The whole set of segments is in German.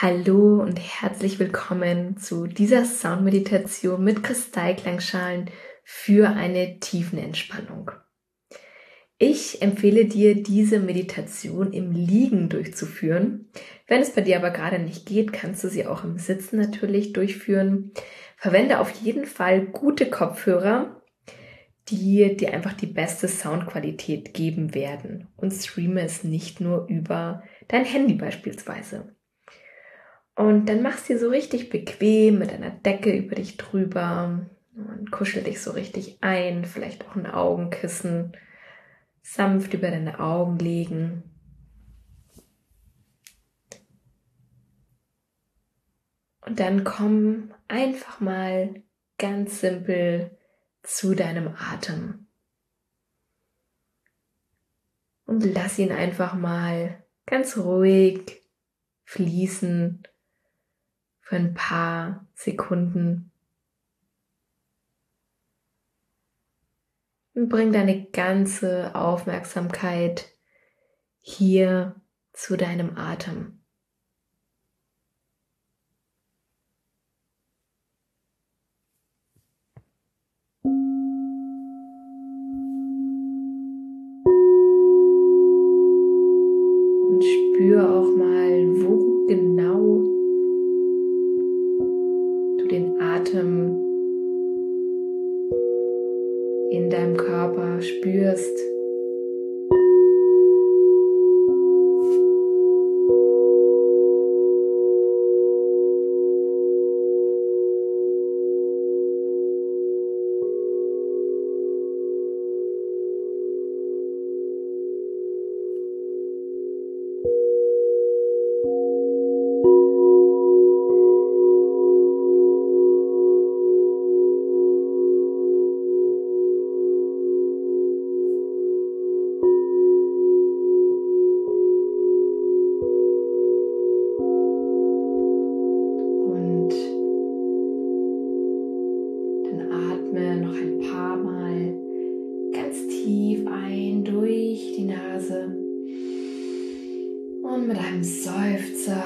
Hallo und herzlich willkommen zu dieser Soundmeditation mit Kristallklangschalen für eine Tiefenentspannung. Ich empfehle dir, diese Meditation im Liegen durchzuführen. Wenn es bei dir aber gerade nicht geht, kannst du sie auch im Sitzen natürlich durchführen. Verwende auf jeden Fall gute Kopfhörer, die dir einfach die beste Soundqualität geben werden, und streame es nicht nur über dein Handy beispielsweise. Und dann machst du dir so richtig bequem mit einer Decke über dich drüber und kuschel dich so richtig ein, vielleicht auch ein Augenkissen sanft über deine Augen legen. Und dann komm einfach mal ganz simpel zu deinem Atem. Und lass ihn einfach mal ganz ruhig fließen für ein paar Sekunden. Und bring deine ganze Aufmerksamkeit hier zu deinem Atem. Und spür auch mal, wo genau du den Atem in deinem Körper spürst. Noch ein paar Mal ganz tief ein durch die Nase und mit einem Seufzer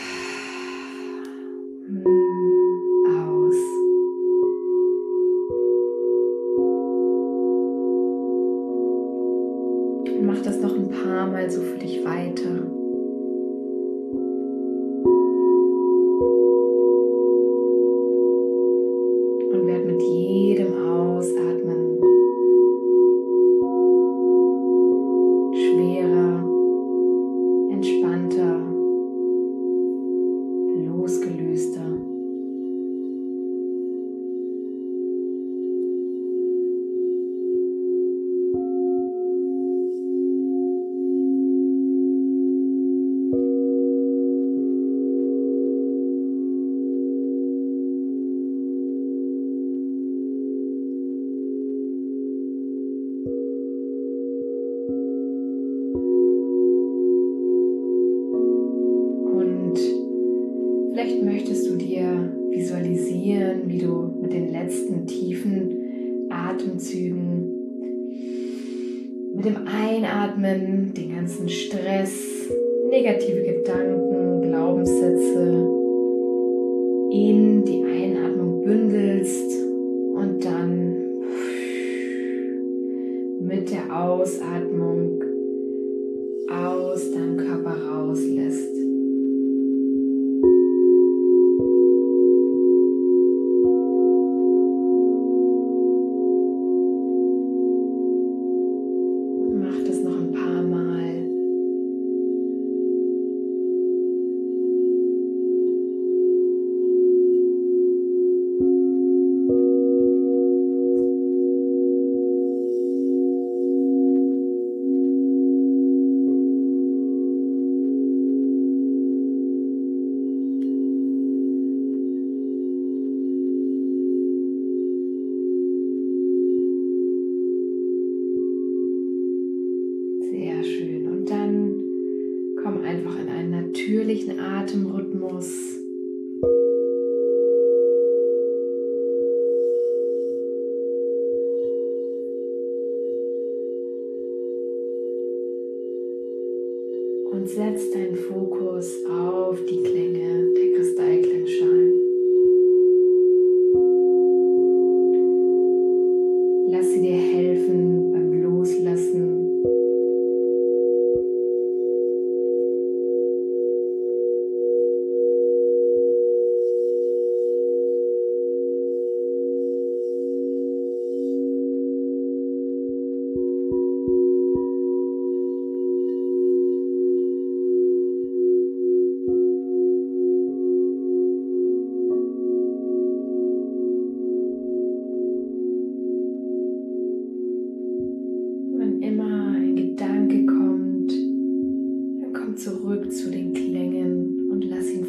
aus. Und mach das noch ein paar Mal so für dich weiter. Und werd mit jedem Ausatmen schwerer, entspannter, losgelöster. Vielleicht möchtest du dir visualisieren, wie du mit den letzten tiefen Atemzügen mit dem Einatmen den ganzen Stress, negative Gedanken, Glaubenssätze in die Einatmung bündelst und dann mit der Ausatmung aus deinem Körper rauslässt. Mach das noch ein paar Mal. Sehr schön. Und dann komm einfach in einen natürlichen Atemrhythmus. Und setz deinen Fokus auf die Klänge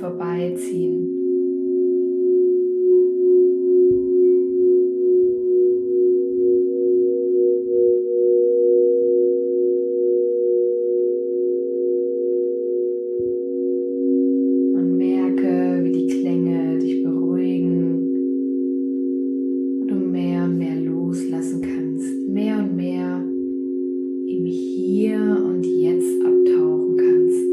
vorbeiziehen. Und merke, wie die Klänge dich beruhigen und du mehr und mehr loslassen kannst, mehr und mehr im Hier und Jetzt abtauchen kannst.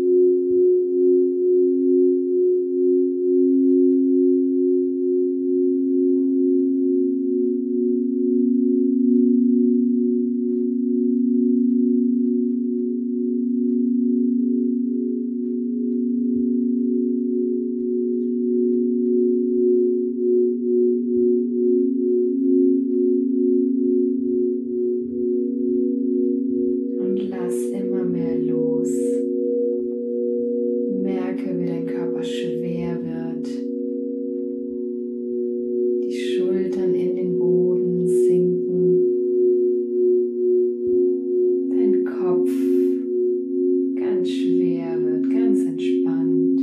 Lass immer mehr los. Merke, wie dein Körper schwer wird. Die Schultern in den Boden sinken. Dein Kopf ganz schwer wird, ganz entspannt.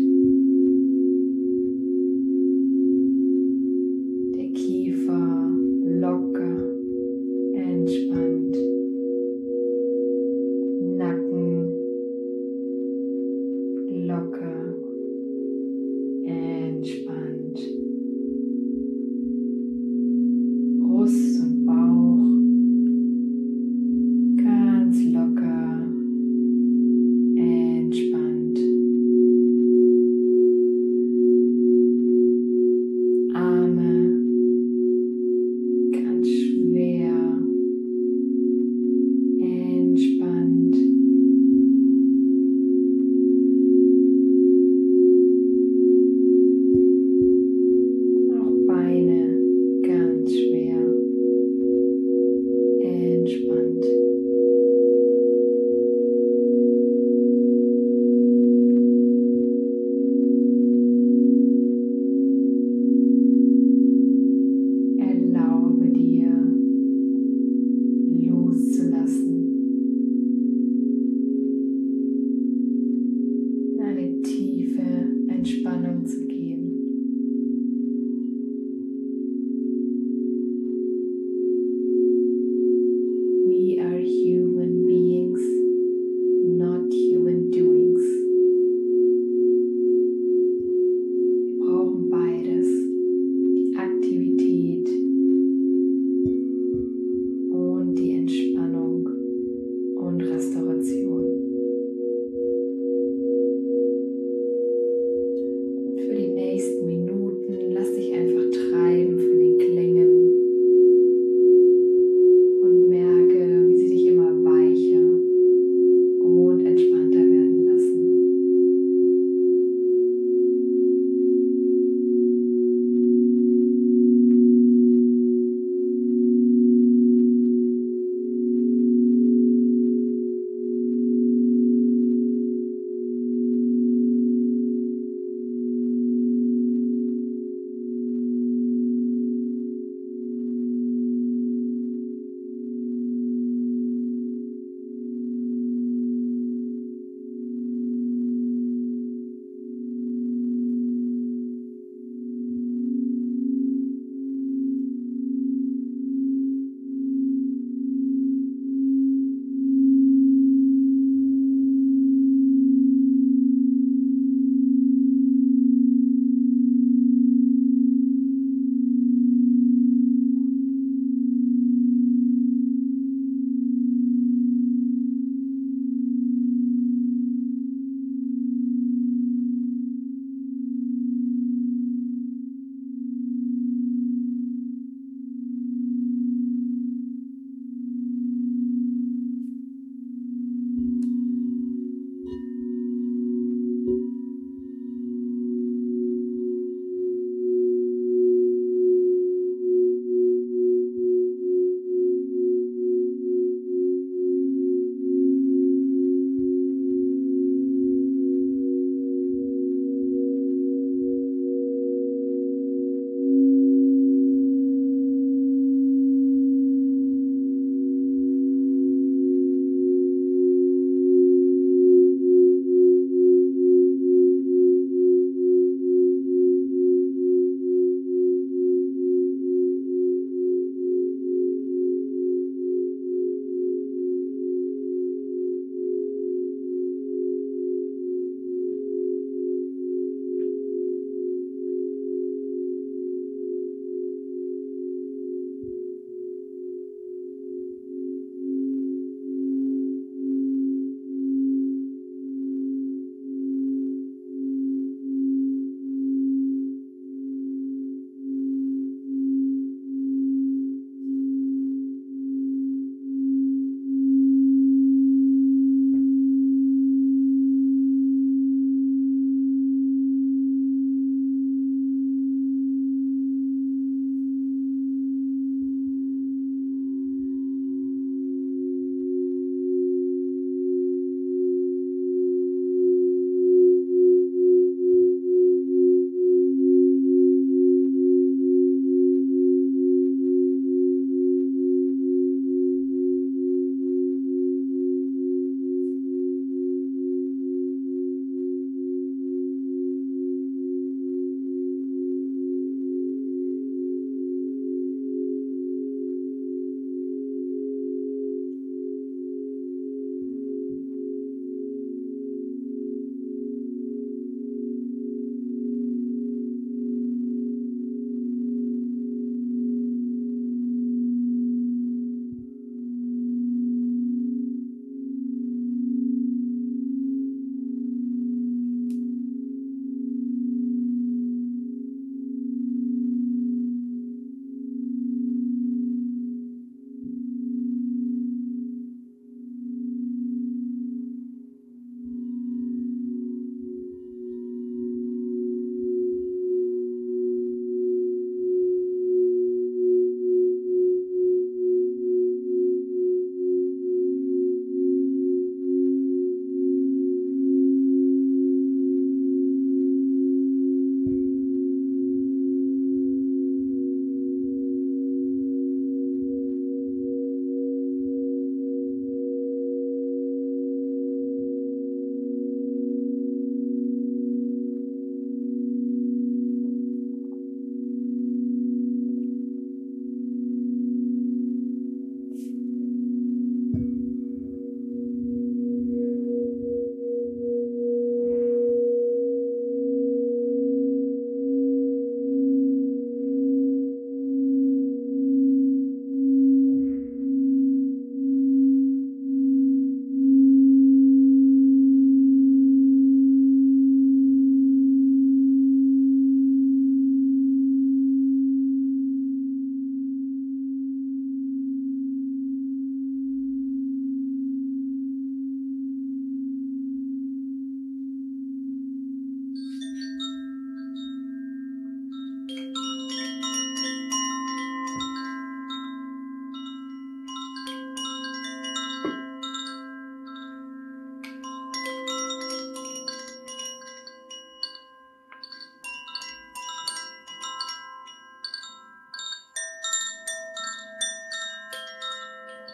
Der Kiefer locker, entspannt. Nacken locker, entspannt. Brust und Bauch ganz locker, entspannt. Arme ganz schwer, entspannt.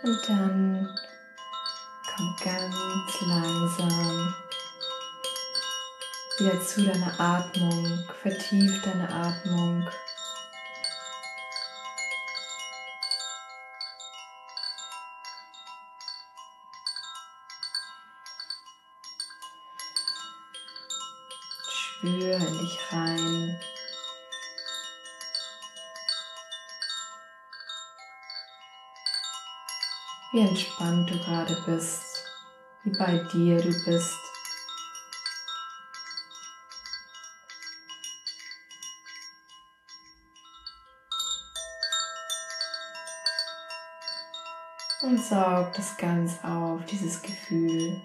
Und dann komm ganz langsam wieder zu deiner Atmung, vertief deine Atmung. Spür in dich rein. Wie entspannt du gerade bist, wie bei dir du bist. Und saug das ganz auf, dieses Gefühl.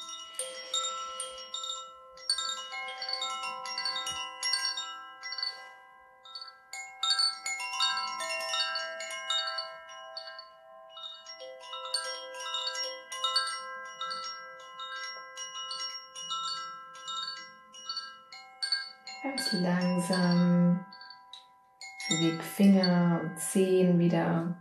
Ganz langsam beweg Finger und Zehen wieder.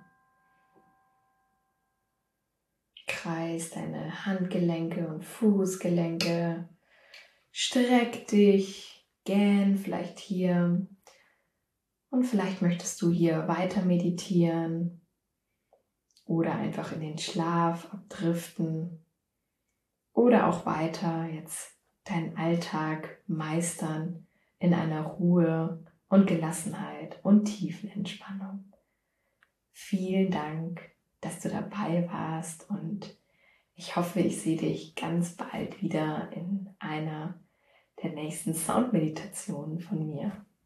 Kreis deine Handgelenke und Fußgelenke. Streck dich, gähn vielleicht hier. Und vielleicht möchtest du hier weiter meditieren oder einfach in den Schlaf abdriften oder auch weiter jetzt deinen Alltag meistern in einer Ruhe und Gelassenheit und tiefen Entspannung. Vielen Dank, dass du dabei warst und ich hoffe, ich sehe dich ganz bald wieder in einer der nächsten Soundmeditationen von mir.